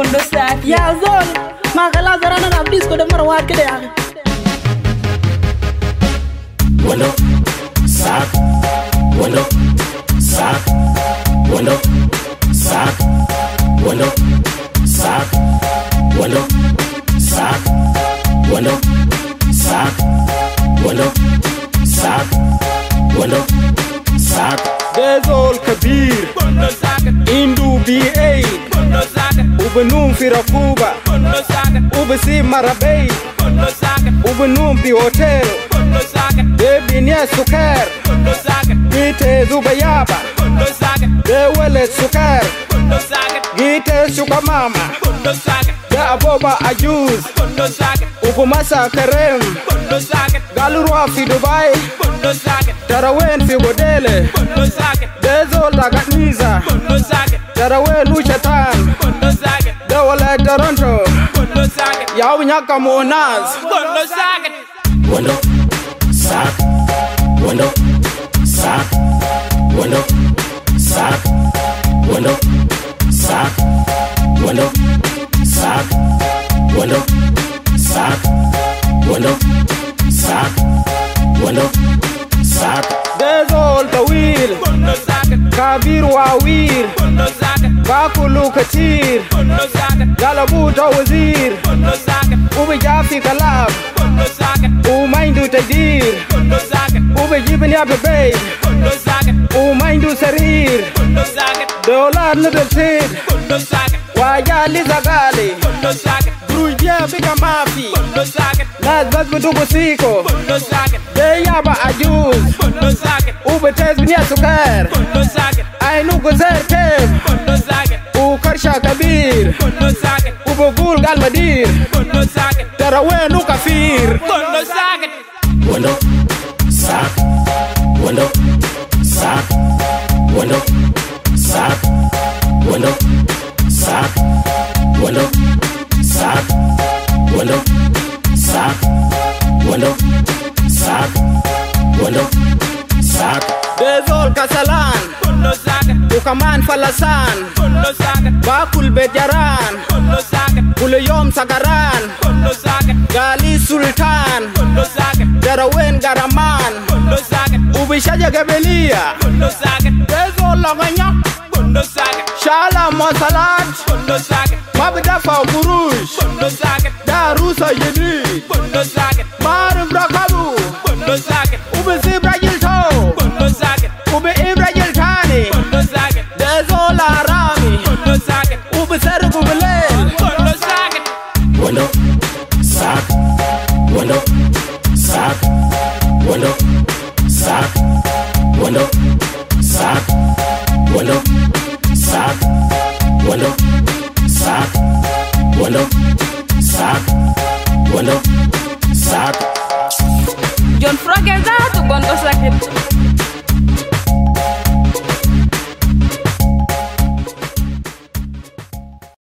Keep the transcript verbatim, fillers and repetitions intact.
Kondo sak. Ya zol. Ma kala zarana na disco de marwat kede ya. Kondo sak. Kondo sak. Kondo sak. Kondo sak. Kondo sak. Kondo sak. Kondo sak. Kondo sak. Dezol kabir Kondo sak. Indu B A Kondo sak. Ubenum firakuba Kondo sak. Ubesi marabei Kondo sak. Ubenum pi hotel Kondo sak. Debi nia sukar Kondo sak. Gite zubayaba Kondo sak. Dewele sukar Kondo sak. Gite sukamama Kondo sak. Da aboba ajuz Kondo sak. Ubumasa karem Kondo sak. Galurwa fi Dubai Kondo sak. Tarawen fi Godele Kondo sak. Dezol dagatniza Kondo sak. Tarawen luchatan Kondo sak. Dewele Toronto Kondo sak. Yaw nyaka monaz Kondo sak. Kondo sak. Kondo sak. Kondo sak. Kondo sak. Kondo sak. Kondo sak. Kondo sak. Kondo sak. Dezol tawil Kondo sak. Kabir wawir Kondo sak. Bakulu katir Kondo sak. Galabuta wazir Kondo sak. Ube jafi kalab Kondo sak. Umaindu tadir Kondo sak. Ube jibin ya bebe Kondo sak. Umaindu sarir Kondo sak. Dolar nadalsid Kondo sak. Wajali zagali Kondo sak. Brujia bika mafi Kondo sak. Nas bas betuku siko Kondo sak. Deyaba ajuz Kondo sak. Ube tez binia sukar Kondo sak. Ainu guzer kev Kondo sak. Ukarsha kabir Kondo sak. Ube gul gal madir Kondo sak. Tarawenu kafir Kondo sak. Kondo sak. Kondo sak. Kondo sak. Kondo sak. Kondo sak. Kondo sak. Kondo sak. Kondo sak. Dezol kasalan Kondo sak. Ukaman falasan Kondo sak. Bakul bejaran Kondo sak. Kuleyom sagaran Kondo sak. Gali sultan Kondo sak. Darawen garaman Kondo sak. Ubishaja gabelia Kondo sak. Dezol laganyak Kondo sak. Shala masalat Kondo sak. Mabda fa burush Kondo sak. Darusa yedi Kondo sak. Marif rakabu Kondo sak. Ube zibrajil to Kondo sak. Ube ibrajil tani Kondo sak. Dezol arami Kondo sak. Ube serbu belel Kondo sak. Kondo sak. Kondo sak. Kondo sak. Kondo